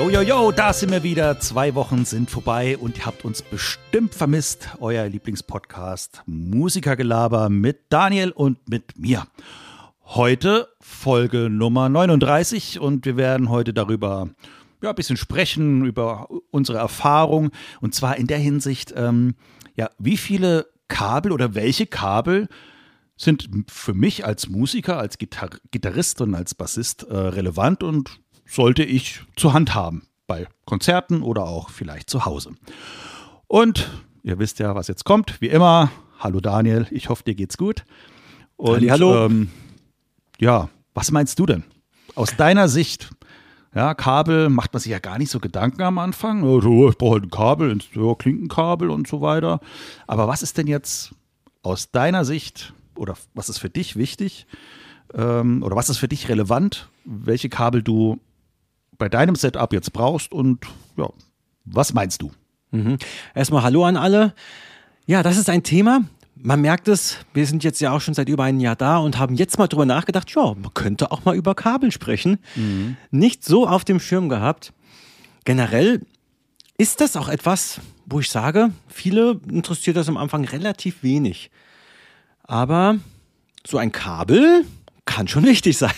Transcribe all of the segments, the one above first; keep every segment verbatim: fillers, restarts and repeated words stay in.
Jo, jo, jo, da sind wir wieder. Zwei Wochen sind vorbei und ihr habt uns bestimmt vermisst. Euer Lieblingspodcast Musikergelaber mit Daniel und mit mir. Heute Folge Nummer neununddreißig und wir werden heute darüber ja, ein bisschen sprechen, über unsere Erfahrung. Und zwar in der Hinsicht, ähm, ja, wie viele Kabel oder welche Kabel sind für mich als Musiker, als Gitar- Gitarrist und als Bassist äh, relevant und sollte ich zur Hand haben, bei Konzerten oder auch vielleicht zu Hause. Und ihr wisst ja, was jetzt kommt, wie immer. Hallo Daniel, ich hoffe, dir geht's gut. Und, Halli, hallo. Ähm, ja, was meinst du denn? Aus deiner Sicht, ja, Kabel macht man sich ja gar nicht so Gedanken am Anfang. Also, ich brauche halt ein Kabel, ein Klinkenkabel und so weiter. Aber was ist denn jetzt aus deiner Sicht oder was ist für dich wichtig ähm, oder was ist für dich relevant, welche Kabel du bei deinem Setup jetzt brauchst und ja, was meinst du? Mhm. Erstmal Hallo an alle. Ja, das ist ein Thema. Man merkt es, wir sind jetzt ja auch schon seit über einem Jahr da und haben jetzt mal drüber nachgedacht, ja, man könnte auch mal über Kabel sprechen. Mhm. Nicht so auf dem Schirm gehabt. Generell ist das auch etwas, wo ich sage, viele interessiert das am Anfang relativ wenig. Aber so ein Kabel kann schon wichtig sein.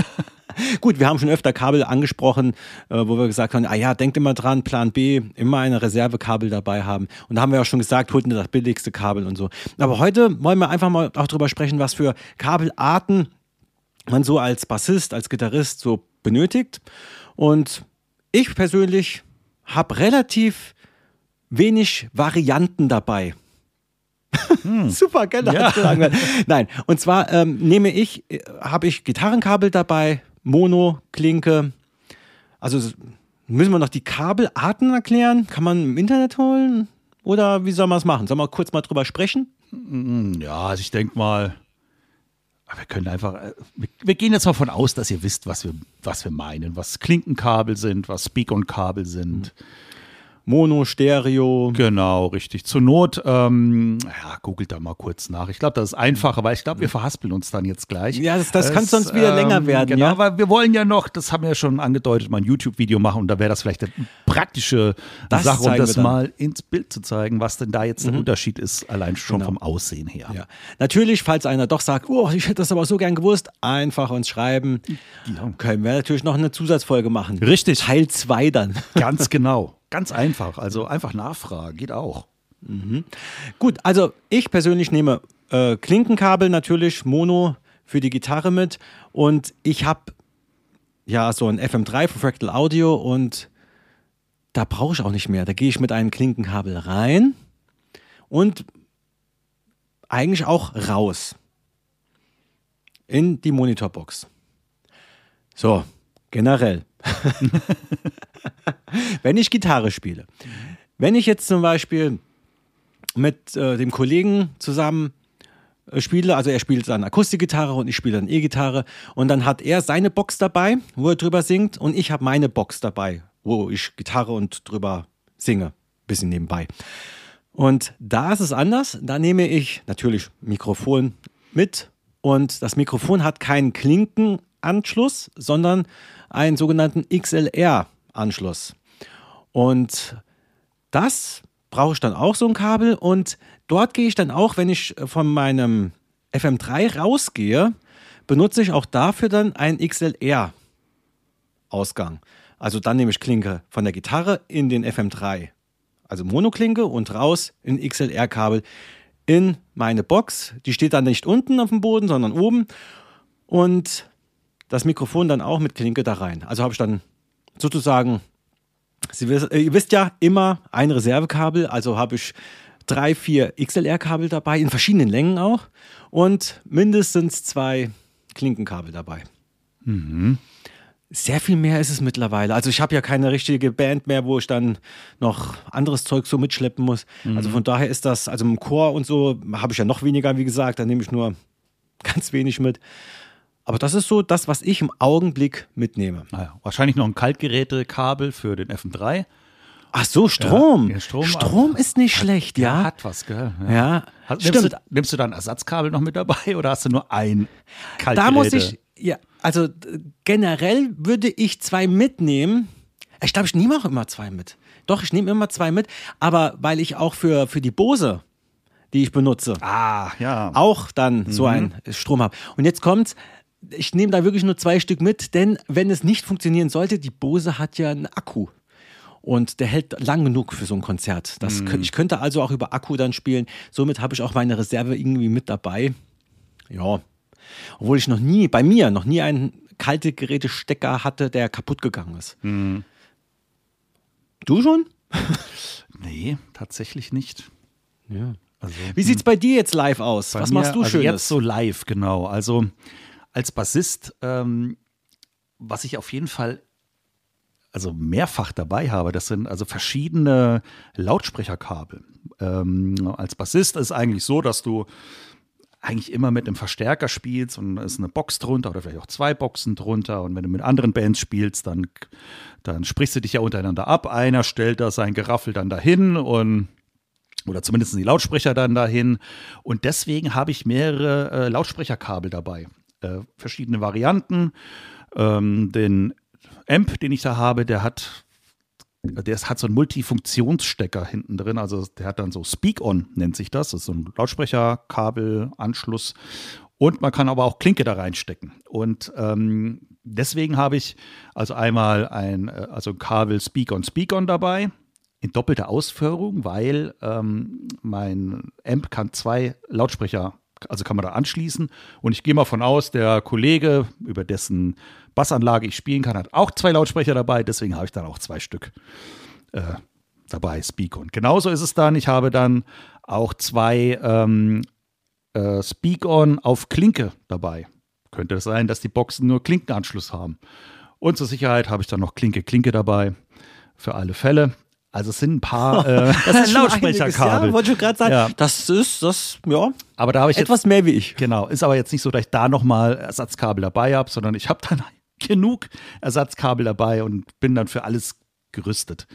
Gut, wir haben schon öfter Kabel angesprochen, äh, wo wir gesagt haben, ah ja, denkt immer dran, Plan B, immer eine Reservekabel dabei haben. Und da haben wir auch schon gesagt, holt nur das billigste Kabel und so. Aber heute wollen wir einfach mal auch drüber sprechen, was für Kabelarten man so als Bassist, als Gitarrist so benötigt. Und ich persönlich habe relativ wenig Varianten dabei. Hm. Super, gerne. Ja. Nein, und zwar ähm, nehme ich, äh, habe ich Gitarrenkabel dabei, Mono, Klinke. Also müssen wir noch die Kabelarten erklären? Kann man im Internet holen? Oder wie soll man es machen? Sollen wir kurz mal drüber sprechen? Ja, also ich denke mal, wir können einfach, wir gehen jetzt mal von aus, dass ihr wisst, was wir, was wir meinen, was Klinkenkabel sind, was Speak-on-Kabel sind. Mono, Stereo. Genau, richtig. Zur Not, ähm, ja, googelt da mal kurz nach. Ich glaube, das ist einfacher, weil ich glaube, wir verhaspeln uns dann jetzt gleich. Ja, das, das es, kann sonst wieder ähm, länger werden. Genau, ja? weil wir wollen ja noch, das haben wir ja schon angedeutet, mal ein YouTube-Video machen und da wäre das vielleicht eine praktische das Sache, um das mal ins Bild zu zeigen, was denn da jetzt mhm. der Unterschied ist, allein schon genau. vom Aussehen her. Ja. Natürlich, falls einer doch sagt, oh, ich hätte das aber so gern gewusst, einfach uns schreiben. Ja. Können wir natürlich noch eine Zusatzfolge machen. Richtig. Teil zwei dann. Ganz genau. Ganz einfach, also einfach nachfragen, geht auch. Mhm. Gut, also ich persönlich nehme äh, Klinkenkabel natürlich, Mono für die Gitarre mit und ich habe ja so ein F M drei von Fractal Audio und da brauche ich auch nicht mehr. Da gehe ich mit einem Klinkenkabel rein und eigentlich auch raus in die Monitorbox. So, generell. Wenn ich Gitarre spiele. Wenn ich jetzt zum Beispiel mit äh, dem Kollegen zusammen äh, spiele, also er spielt dann Akustikgitarre und ich spiele dann E-Gitarre und dann hat er seine Box dabei, wo er drüber singt und ich habe meine Box dabei, wo ich Gitarre und drüber singe, bisschen nebenbei. Und da ist es anders, da nehme ich natürlich Mikrofon mit und das Mikrofon hat keinen Klinkenanschluss, sondern einen sogenannten X L R-Anschluss. Und das brauche ich dann auch so ein Kabel und dort gehe ich dann auch, wenn ich von meinem F M drei rausgehe, benutze ich auch dafür dann einen X L R-Ausgang. Also dann nehme ich Klinke von der Gitarre in den F M drei, also Monoklinke und raus in X L R-Kabel in meine Box. Die steht dann nicht unten auf dem Boden, sondern oben und das Mikrofon dann auch mit Klinke da rein. Also habe ich dann sozusagen, Sie wiss, ihr wisst ja, immer ein Reservekabel, also habe ich drei, vier X L R-Kabel dabei, in verschiedenen Längen auch und mindestens zwei Klinkenkabel dabei. Mhm. Sehr viel mehr ist es mittlerweile. Also ich habe ja keine richtige Band mehr, wo ich dann noch anderes Zeug so mitschleppen muss. Mhm. Also von daher ist das, also im Chor und so habe ich ja noch weniger, wie gesagt, da nehme ich nur ganz wenig mit. Aber das ist so das, was ich im Augenblick mitnehme. Naja, wahrscheinlich noch ein Kaltgerätekabel für den F M drei. Ach so, Strom. Ja, Strom, Strom ist nicht hat, schlecht, ja. Hat was, gell? Ja, ja. Hast, nimmst, du, nimmst du dann Ersatzkabel noch mit dabei oder hast du nur ein Kaltgerät? Da muss ich, ja, also generell würde ich zwei mitnehmen, Ich glaube, ich nehme auch immer zwei mit. Doch, ich nehme immer zwei mit, aber weil ich auch für, für die Bose, die ich benutze, Ah, ja. auch dann Mhm. so einen Strom habe. Und jetzt kommt's, ich nehme da wirklich nur zwei Stück mit, denn wenn es nicht funktionieren sollte, die Bose hat ja einen Akku. Und der hält lang genug für so ein Konzert. Das, Mhm. Ich könnte also auch über Akku dann spielen. Somit habe ich auch meine Reserve irgendwie mit dabei. Ja. Obwohl ich noch nie, bei mir, noch nie einen kalte Gerätestecker hatte, der kaputt gegangen ist. Mhm. Du schon? Nee, tatsächlich nicht. Ja. Also, Wie sieht's bei dir jetzt live aus? bei Was mir, machst du also Schönes? jetzt so live, genau. Also als Bassist, ähm, was ich auf jeden Fall also mehrfach dabei habe, das sind also verschiedene Lautsprecherkabel. Ähm, als Bassist ist es eigentlich so, dass du eigentlich immer mit einem Verstärker spielst und da ist eine Box drunter oder vielleicht auch zwei Boxen drunter. Und wenn du mit anderen Bands spielst, dann, dann sprichst du dich ja untereinander ab. Einer stellt da sein Geraffel dann dahin und oder zumindest die Lautsprecher dann dahin. Und deswegen habe ich mehrere äh, Lautsprecherkabel dabei. Äh, verschiedene Varianten. Ähm, den Amp, den ich da habe, der hat Der hat so einen Multifunktionsstecker hinten drin, also der hat dann so Speak-On, nennt sich das. Das ist so ein Lautsprecherkabelanschluss. Und man kann aber auch Klinke da reinstecken. Und ähm, deswegen habe ich also einmal ein äh, also ein Kabel Speak-On, Speak-On dabei, in doppelter Ausführung, weil ähm, mein Amp kann zwei Lautsprecher, also kann man da anschließen. Und ich gehe mal von aus, der Kollege, über dessen Bassanlage ich spielen kann, hat auch zwei Lautsprecher dabei. Deswegen habe ich dann auch zwei Stück äh, dabei, Speak. Und genauso ist es dann. Ich habe dann auch zwei ähm, äh, Speak-On auf Klinke dabei. Könnte es sein, dass die Boxen nur Klinkenanschluss haben. Und zur Sicherheit habe ich dann noch Klinke-Klinke dabei. Für alle Fälle. Also es sind ein paar äh, das ist schon Lautsprecherkabel. einiges, ja, wollte ich gerade sagen. Ja. Das ist, das, ja, Aber da habe ich etwas jetzt, mehr wie ich. genau, ist aber jetzt nicht so, dass ich da nochmal Ersatzkabel dabei habe, sondern ich habe dann genug Ersatzkabel dabei und bin dann für alles gerüstet.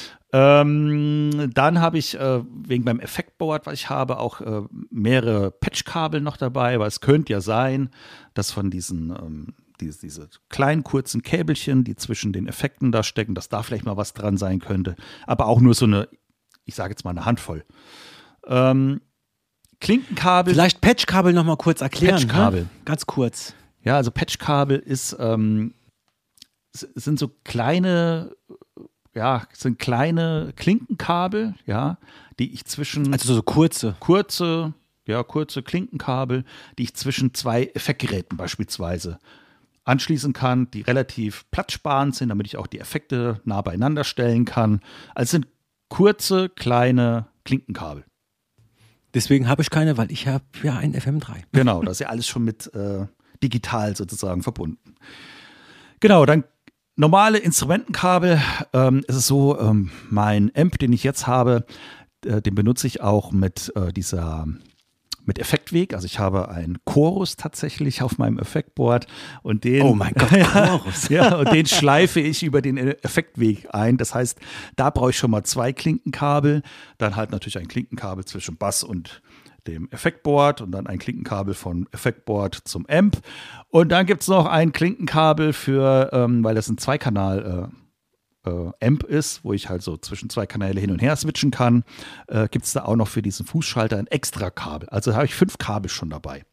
Ähm, dann habe ich äh, wegen meinem Effektboard, was ich habe, auch äh, mehrere Patchkabel noch dabei, weil es könnte ja sein, dass von diesen ähm, diese, diese kleinen kurzen Käbelchen, die zwischen den Effekten da stecken, dass da vielleicht mal was dran sein könnte. Aber auch nur so eine, ich sage jetzt mal eine Handvoll. Ähm, Klinkenkabel. Vielleicht Patchkabel noch mal kurz erklären. Patchkabel. Ne? Ganz kurz. Ja, also Patchkabel ist, ähm, es sind so kleine, ja, sind kleine Klinkenkabel, ja, die ich zwischen Also so kurze. kurze, ja, kurze Klinkenkabel, die ich zwischen zwei Effektgeräten beispielsweise anschließen kann, die relativ platzsparend sind, damit ich auch die Effekte nah beieinander stellen kann. Also es sind kurze, kleine Klinkenkabel. Deswegen habe ich keine, weil ich habe ja ein F M drei. Genau, das ist ja alles schon mit äh, digital sozusagen verbunden. Genau, dann normale Instrumentenkabel. Ähm, es ist so, ähm, mein Amp, den ich jetzt habe, äh, den benutze ich auch mit äh, dieser mit Effektweg. Also ich habe einen Chorus tatsächlich auf meinem Effektboard und den, Oh mein Gott, Chorus. ja, und den schleife ich über den Effektweg ein. Das heißt, da brauche ich schon mal zwei Klinkenkabel, dann halt natürlich ein Klinkenkabel zwischen Bass und dem Effektboard und dann ein Klinkenkabel von Effektboard zum Amp. Und dann gibt es noch ein Klinkenkabel für, ähm, weil das ein Zweikanal äh, äh, Amp ist, wo ich halt so zwischen zwei Kanäle hin und her switchen kann, äh, gibt es da auch noch für diesen Fußschalter ein extra Kabel. Also habe ich fünf Kabel schon dabei.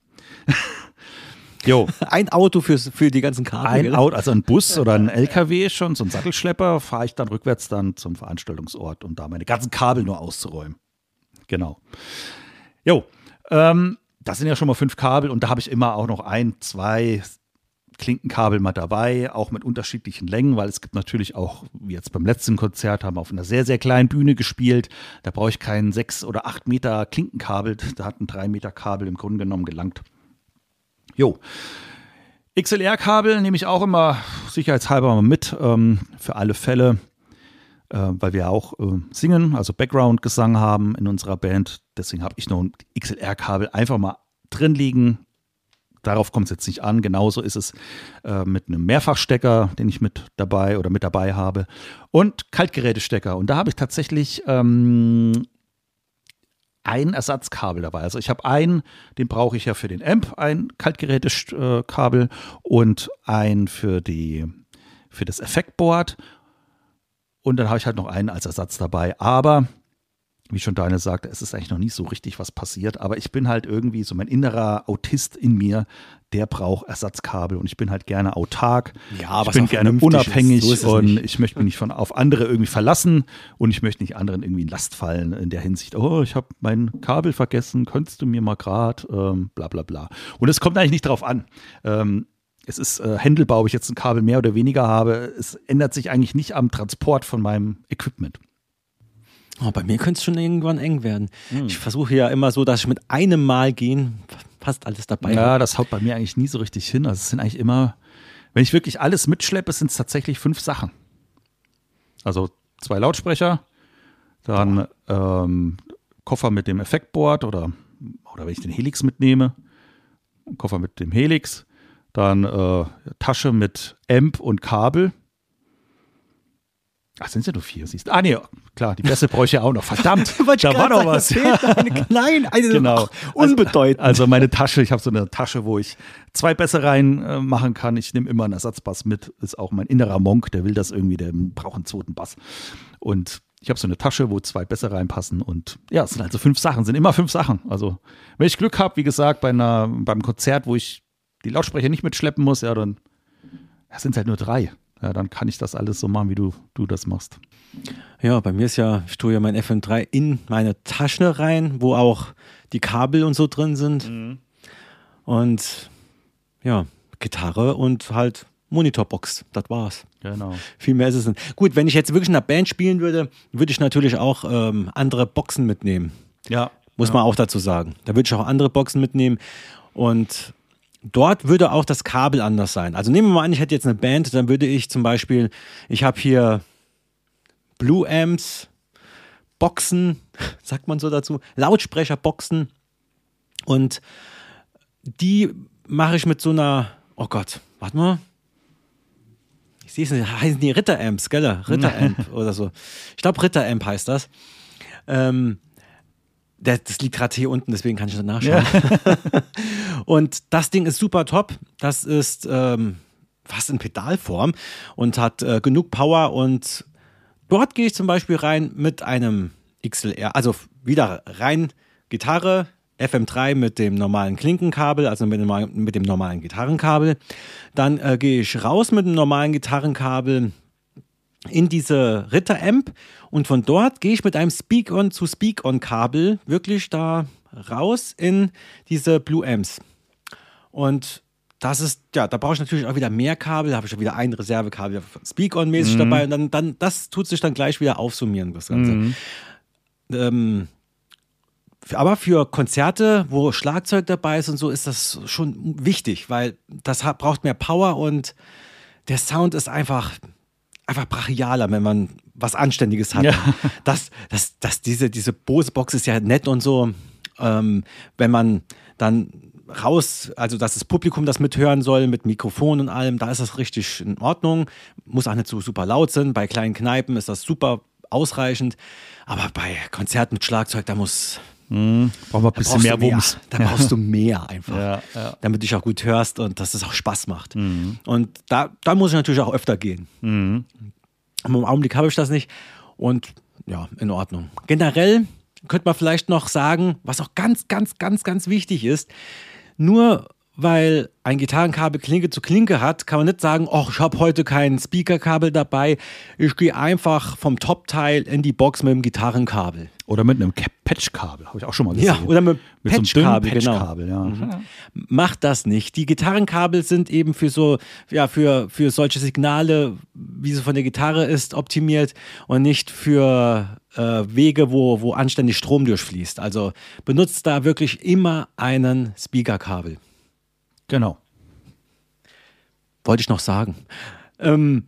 Jo. Ein Auto für, für die ganzen Kabel. Ein gell? Auto, also ein Bus oder ein L K W schon, so ein Sattelschlepper, fahre ich dann rückwärts dann zum Veranstaltungsort, um da meine ganzen Kabel nur auszuräumen. Genau. Jo, ähm, das sind ja schon mal fünf Kabel und da habe ich immer auch noch ein, zwei Klinkenkabel mal dabei, auch mit unterschiedlichen Längen, weil es gibt natürlich auch, wie jetzt beim letzten Konzert, haben wir auf einer sehr, sehr kleinen Bühne gespielt. Da brauche ich keinen sechs oder acht Meter Klinkenkabel, da hat ein drei Meter Kabel im Grunde genommen gelangt. Jo. X L R-Kabel nehme ich auch immer sicherheitshalber mal mit, ähm, für alle Fälle, äh, weil wir auch äh, singen, also Background-Gesang haben in unserer Band. Deswegen habe ich noch ein X L R-Kabel einfach mal drin liegen. Darauf kommt es jetzt nicht an. Genauso ist es äh, mit einem Mehrfachstecker, den ich mit dabei oder mit dabei habe. Und Kaltgerätestecker. Und da habe ich tatsächlich ähm, ein Ersatzkabel dabei. Also ich habe einen, den brauche ich ja für den Amp, ein Kaltgerätekabel und ein für, die, für das Effektboard. Und dann habe ich halt noch einen als Ersatz dabei. Aber, wie schon Daniel sagte, es ist eigentlich noch nicht so richtig was passiert. Aber ich bin halt irgendwie so mein innerer Autist in mir, der braucht Ersatzkabel. Und ich bin halt gerne autark. Ja, ich bin gerne unabhängig ist, so und nicht. ich möchte mich nicht von, auf andere irgendwie verlassen. Und ich möchte nicht anderen irgendwie in Last fallen in der Hinsicht, oh, ich habe mein Kabel vergessen, könntest du mir mal gerade, ähm, bla bla bla. Und es kommt eigentlich nicht drauf an. Ähm, Es ist äh, händelbar, ob ich jetzt ein Kabel mehr oder weniger habe. Es ändert sich eigentlich nicht am Transport von meinem Equipment. Oh, bei mir könnte es schon irgendwann eng werden. Hm. Ich versuche ja immer so, dass ich mit einem Mal gehen fast alles dabei Ja, habe. das haut bei mir eigentlich nie so richtig hin. Also es sind eigentlich immer, wenn ich wirklich alles mitschleppe, sind es tatsächlich fünf Sachen. Also zwei Lautsprecher, dann ähm, Koffer mit dem Effektboard oder, oder wenn ich den Helix mitnehme, Koffer mit dem Helix, dann äh, Tasche mit Amp und Kabel. Ach, sind es ja nur vier, siehst du. Ah, nee, klar, die Bässe bräuchte ich ja auch noch. Verdammt, da war noch was. Nein, eine genau. unbedeutend. Also, also meine Tasche, ich habe so eine Tasche, wo ich zwei Bässe rein äh, machen kann. Ich nehme immer einen Ersatzbass mit. Ist auch mein innerer Monk, der will das irgendwie, der braucht einen zweiten Bass. Und ich habe so eine Tasche, wo zwei Bässe reinpassen. Und ja, es sind also fünf Sachen, sind immer fünf Sachen. Also, wenn ich Glück habe, wie gesagt, bei einer, beim Konzert, wo ich die Lautsprecher nicht mitschleppen muss, ja, dann ja, sind es halt nur drei. Ja, dann kann ich das alles so machen, wie du, du das machst. Ja, bei mir ist ja, ich tue ja mein F M drei in meine Tasche rein, wo auch die Kabel und so drin sind. Mhm. Und ja, Gitarre und halt Monitorbox, das war's. Genau. Viel mehr ist es nicht. Gut, wenn ich jetzt wirklich in einer Band spielen würde, würde ich natürlich auch ähm, andere Boxen mitnehmen. Ja. Muss ja. man auch dazu sagen. Da würde ich auch andere Boxen mitnehmen und dort würde auch das Kabel anders sein. Also nehmen wir mal an, ich hätte jetzt eine Band, dann würde ich zum Beispiel, ich habe hier Blue Amps, Boxen, sagt man so dazu, Lautsprecherboxen und die mache ich mit so einer, oh Gott, warte mal, ich sehe es nicht, heißen die Ritter-Amps, gell? Ritter-Amp oder so. Ich glaube Ritter-Amp heißt das. Ähm, Das liegt gerade hier unten, deswegen kann ich das nachschauen. Ja. Und das Ding ist super top. Das ist ähm, fast in Pedalform und hat äh, genug Power. Und dort gehe ich zum Beispiel rein mit einem X L R, also wieder rein Gitarre, F M drei mit dem normalen Klinkenkabel, also mit dem, mit dem normalen Gitarrenkabel. Dann äh, gehe ich raus mit dem normalen Gitarrenkabel in diese Ritter-Amp und von dort gehe ich mit einem Speak-On zu Speak-On-Kabel wirklich da raus in diese Blue Amps. Und das ist, ja, da brauche ich natürlich auch wieder mehr Kabel, da habe ich wieder ein Reservekabel Speak-On-mäßig mhm. dabei und dann, dann, das tut sich dann gleich wieder aufsummieren, das Ganze. Mhm. Ähm, aber für Konzerte, wo Schlagzeug dabei ist und so, ist das schon wichtig, weil das hat, braucht mehr Power und der Sound ist einfach einfach brachialer, wenn man was Anständiges hat. Ja. Das, das, das, diese, diese Bose-Box ist ja nett und so. Ähm, wenn man dann raus, also dass das Publikum das mithören soll mit Mikrofon und allem, da ist das richtig in Ordnung. Muss auch nicht so super laut sein. Bei kleinen Kneipen ist das super ausreichend. Aber bei Konzerten mit Schlagzeug, da muss... Mhm. Brauchen wir ein bisschen mehr Wumms. Da brauchst du mehr einfach, ja, ja. damit du dich auch gut hörst und dass es auch Spaß macht. Mhm. Und da, da muss ich natürlich auch öfter gehen. Mhm. Im Augenblick habe ich das nicht und ja, in Ordnung. Generell könnte man vielleicht noch sagen, was auch ganz, ganz, ganz, ganz wichtig ist, nur weil ein Gitarrenkabel Klinke zu Klinke hat, kann man nicht sagen, oh, ich habe heute kein Speakerkabel dabei, ich gehe einfach vom Top-Teil in die Box mit dem Gitarrenkabel. Oder mit einem Patchkabel, habe ich auch schon mal gesehen. Ja, oder mit, mit Patchkabel, so einem Patchkabel, genau. Ja. Mhm. Macht das nicht. Die Gitarrenkabel sind eben für so, ja, für, für solche Signale, wie sie von der Gitarre ist, optimiert und nicht für äh, Wege, wo, wo anständig Strom durchfließt. Also benutzt da wirklich immer einen Speakerkabel. Genau. Wollte ich noch sagen. Ähm,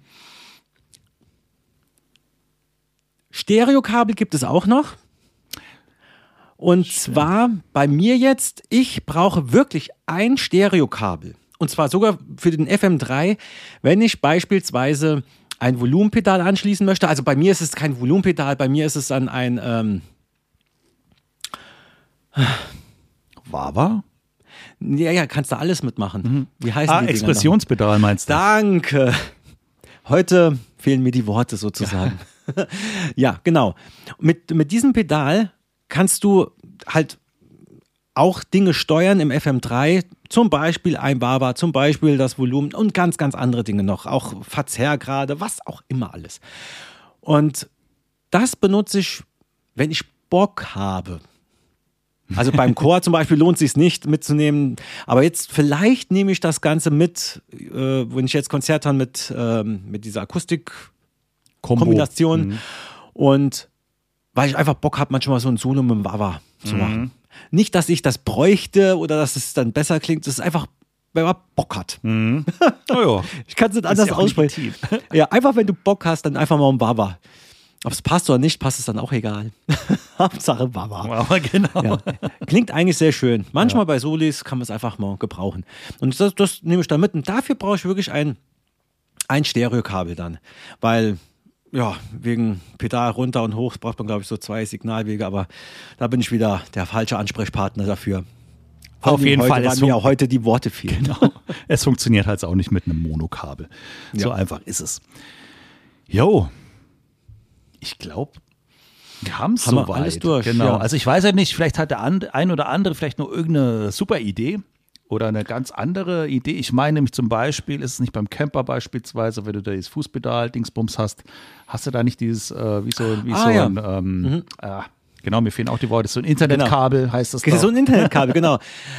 Stereokabel gibt es auch noch. Und Schön. zwar bei mir jetzt, ich brauche wirklich ein Stereokabel. Und zwar sogar für den F M drei, wenn ich beispielsweise ein Volumenpedal anschließen möchte. Also bei mir ist es kein Volumenpedal, bei mir ist es dann ein ähm Wawa? Ja, ja, kannst du alles mitmachen. Mhm. Wie heißt ah, die Expressionspedal meinst du? Danke. Heute fehlen mir die Worte sozusagen. Ja, genau. Mit, mit diesem Pedal kannst du halt auch Dinge steuern im F M drei, zum Beispiel ein Wah-Wah, zum Beispiel das Volumen und ganz, ganz andere Dinge noch, auch Verzerrgrade, was auch immer alles. Und das benutze ich, wenn ich Bock habe. Also beim Chor zum Beispiel lohnt es sich nicht mitzunehmen, aber jetzt vielleicht nehme ich das Ganze mit, äh, wenn ich jetzt Konzert habe mit, ähm, mit dieser Akustik-Kombination mhm. und weil ich einfach Bock habe, manchmal so ein Solo mit dem Wah-Wah zu machen. Mhm. Nicht, dass ich das bräuchte oder dass es dann besser klingt, es ist einfach, wenn man Bock hat. Mhm. Oh ja. Ich kann es nicht anders aussprechen. Ja, einfach wenn du Bock hast, dann einfach mal ein Wah-Wah. Ob es passt oder nicht, passt es dann auch egal. Hauptsache Wah-Wah. Aber genau. Ja. Klingt eigentlich sehr schön. Manchmal ja. bei Solis kann man es einfach mal gebrauchen. Und das, das nehme ich dann mit. Und dafür brauche ich wirklich ein, ein Stereokabel dann. Weil, ja, wegen Pedal runter und hoch braucht man, glaube ich, so zwei Signalwege. Aber da bin ich wieder der falsche Ansprechpartner dafür. Auf jeden heute Fall. Waren mir auch heute die Worte fehlen. Genau. Es funktioniert halt auch nicht mit einem Monokabel. Ja. So einfach ist es. Jo. Ich glaube, wir haben es soweit. Alles durch. Genau. Ja. Also ich weiß ja nicht, vielleicht hat der ein oder andere vielleicht nur irgendeine super Idee oder eine ganz andere Idee. Ich meine nämlich zum Beispiel, ist es nicht beim Camper beispielsweise, wenn du da dieses Fußpedal-Dingsbums hast, hast du da nicht dieses, äh, wie so, wie ah, so ja. ein, ähm, mhm. äh, genau, mir fehlen auch die Worte, so ein Internetkabel genau. heißt das da. So ein Internetkabel, genau.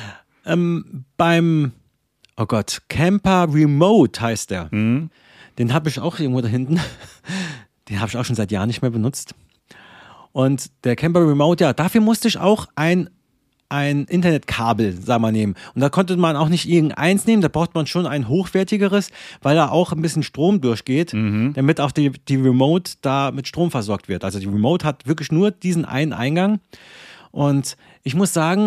Ähm, beim, oh Gott, Camper Remote heißt der. Mhm. Den habe ich auch irgendwo da hinten. Den habe ich auch schon seit Jahren nicht mehr benutzt. Und der Camper Remote, ja, dafür musste ich auch ein, ein Internetkabel, sagen wir mal, nehmen. Und da konnte man auch nicht irgendeins nehmen, da braucht man schon ein hochwertigeres, weil da auch ein bisschen Strom durchgeht, mhm. damit auch die, die Remote da mit Strom versorgt wird. Also die Remote hat wirklich nur diesen einen Eingang. Und ich muss sagen,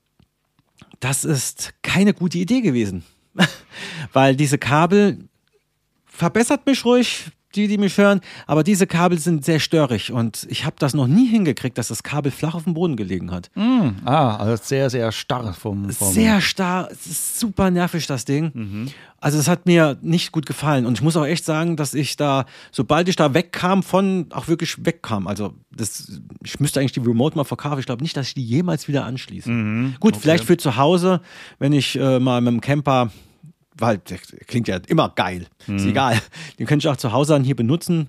das ist keine gute Idee gewesen. Weil diese Kabel verbessert mich ruhig, die, die mich hören, aber diese Kabel sind sehr störig und ich habe das noch nie hingekriegt, dass das Kabel flach auf dem Boden gelegen hat. Mm, ah, also sehr, sehr starr vom, vom Sehr starr, es ist super nervig, das Ding. Mhm. Also es hat mir nicht gut gefallen und ich muss auch echt sagen, dass ich da, sobald ich da wegkam, von auch wirklich wegkam, also das, ich müsste eigentlich die Remote mal verkaufen, ich glaube nicht, dass ich die jemals wieder anschließe. Mhm. Gut, okay. Vielleicht für zu Hause, wenn ich äh, mal mit dem Camper, weil der klingt ja immer geil. Mhm. Ist egal. Den könnte ich auch zu Hause dann hier benutzen.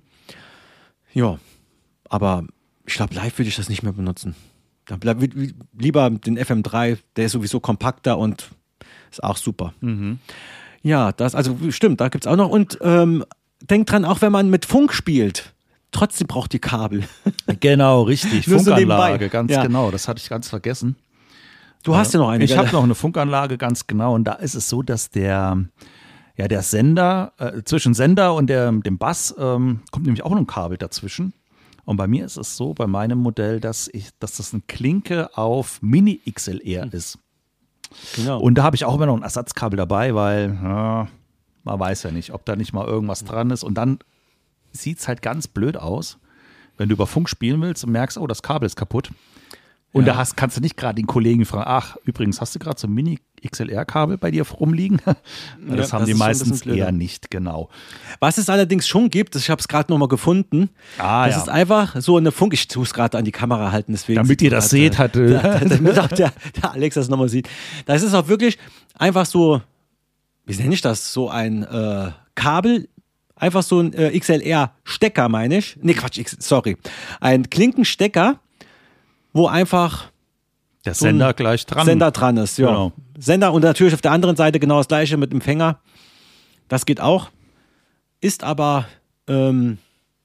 Ja, aber ich glaube, live würde ich das nicht mehr benutzen. Dann bleib, lieber den F M drei, der ist sowieso kompakter und ist auch super. Mhm. Ja, das, also stimmt, da gibt es auch noch. Und ähm, denkt dran, auch wenn man mit Funk spielt, trotzdem braucht die Kabel. Genau, richtig. Funkanlage, ganz ja. genau. Das hatte ich ganz vergessen. Du hast ja noch eine. Ich habe noch eine Funkanlage, ganz genau. Und da ist es so, dass der, ja, der Sender, äh, zwischen Sender und der, dem Bass ähm, kommt nämlich auch noch ein Kabel dazwischen. Und bei mir ist es so, bei meinem Modell, dass, ich, dass das eine Klinke auf Mini-X L R ist. Genau. Und da habe ich auch immer noch ein Ersatzkabel dabei, weil ja, man weiß ja nicht, ob da nicht mal irgendwas dran ist. Und dann sieht es halt ganz blöd aus, wenn du über Funk spielen willst und merkst, oh, das Kabel ist kaputt. Und ja. da hast, kannst du nicht gerade den Kollegen fragen, ach, übrigens, hast du gerade so ein Mini-X L R-Kabel bei dir rumliegen? das ja, haben das die meistens eher nicht, genau. Was es allerdings schon gibt, ich habe es gerade nochmal gefunden, ah, das ja. ist einfach so eine Funk, ich tue es gerade an die Kamera halten, deswegen. Damit ihr das seht, hat. Der, damit auch der, der Alex das nochmal sieht. Das ist auch wirklich einfach so, wie nenne ich das, so ein äh, Kabel, einfach so ein äh, X L R-Stecker, meine ich. Nee, Quatsch, sorry. Ein Klinkenstecker, wo einfach der Sender so gleich dran Sender dran ist. Ja. Genau. Sender und natürlich auf der anderen Seite genau das gleiche mit Empfänger. Das geht auch. Ist aber, ähm,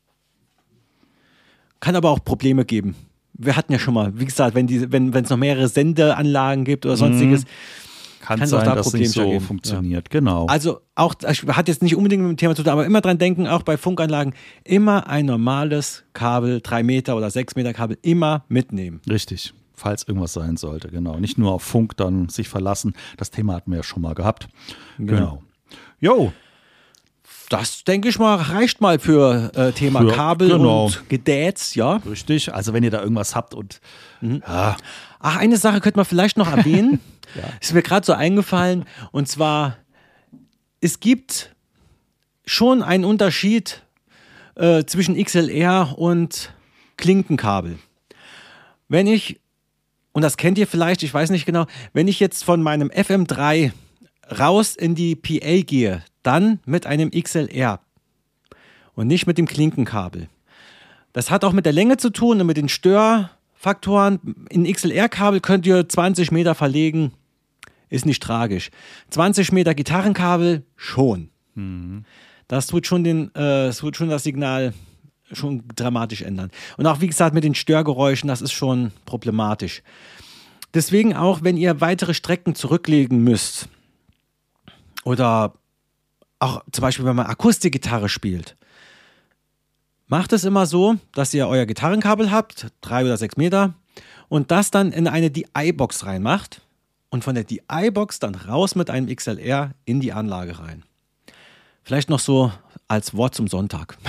kann aber auch Probleme geben. Wir hatten ja schon mal, wie gesagt, wenn die, wenn es noch mehrere Sendeanlagen gibt oder sonstiges, mhm. kann es sein, auch da dass Probleme nicht so geben. funktioniert. Ja. Genau. Also auch, hat jetzt nicht unbedingt mit dem Thema zu tun, aber immer dran denken, auch bei Funkanlagen, immer ein normales Kabel, drei Meter oder sechs Meter Kabel, immer mitnehmen. Richtig, falls irgendwas sein sollte, genau. Nicht nur auf Funk dann sich verlassen. Das Thema hatten wir ja schon mal gehabt. Genau. Jo. Das, denke ich mal, reicht mal für äh, Thema für, Kabel genau. und Gedäts, ja. Richtig, also wenn ihr da irgendwas habt und mhm. ja. Ach, eine Sache könnte man vielleicht noch erwähnen. ja. Ist mir gerade so eingefallen. Und zwar, es gibt schon einen Unterschied äh, zwischen X L R und Klinkenkabel. Wenn ich, und das kennt ihr vielleicht, ich weiß nicht genau, wenn ich jetzt von meinem F M drei raus in die P A gehe, dann mit einem X L R und nicht mit dem Klinkenkabel. Das hat auch mit der Länge zu tun und mit den Störfaktoren. In X L R-Kabel könnt ihr zwanzig Meter verlegen, ist nicht tragisch. zwanzig Meter Gitarrenkabel schon. Mhm. Das tut schon, den, äh, das tut schon das Signal schon dramatisch ändern. Und auch, wie gesagt, mit den Störgeräuschen, das ist schon problematisch. Deswegen auch, wenn ihr weitere Strecken zurücklegen müsst oder auch zum Beispiel, wenn man Akustikgitarre spielt, macht es immer so, dass ihr euer Gitarrenkabel habt, drei oder sechs Meter, und das dann in eine D I-Box reinmacht und von der D I-Box dann raus mit einem X L R in die Anlage rein. Vielleicht noch so als Wort zum Sonntag.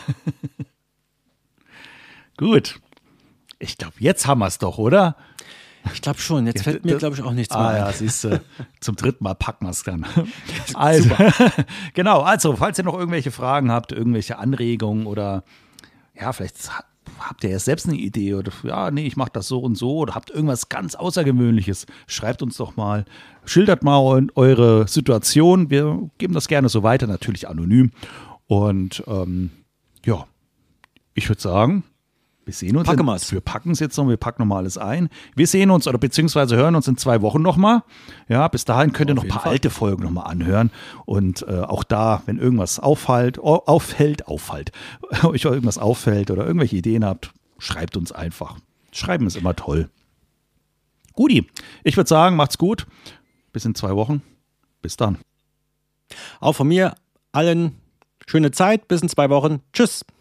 Gut. Ich glaube, jetzt haben wir es doch, oder? Ich glaube schon. Jetzt fällt mir, glaube ich, auch nichts ah, mehr ein. Ja, siehst du, zum dritten Mal packen wir es dann. Also, genau, also, falls ihr noch irgendwelche Fragen habt, irgendwelche Anregungen oder ja, vielleicht habt ihr ja selbst eine Idee oder ja, nee, ich mache das so und so oder habt irgendwas ganz Außergewöhnliches, schreibt uns doch mal, schildert mal eure Situation. Wir geben das gerne so weiter, natürlich anonym. Und ähm, ja, ich würde sagen, wir sehen uns. Packen in, wir's. wir packen es jetzt noch, wir packen nochmal alles ein. Wir sehen uns oder beziehungsweise hören uns in zwei Wochen nochmal. Ja, bis dahin könnt ihr noch ein paar alte Folgen nochmal anhören. Und äh, auch da, wenn irgendwas auffällt, auffällt, auffällt, euch irgendwas auffällt oder irgendwelche Ideen habt, schreibt uns einfach. Schreiben ist immer toll. Guti, ich würde sagen, macht's gut. Bis in zwei Wochen. Bis dann. Auch von mir allen schöne Zeit. Bis in zwei Wochen. Tschüss.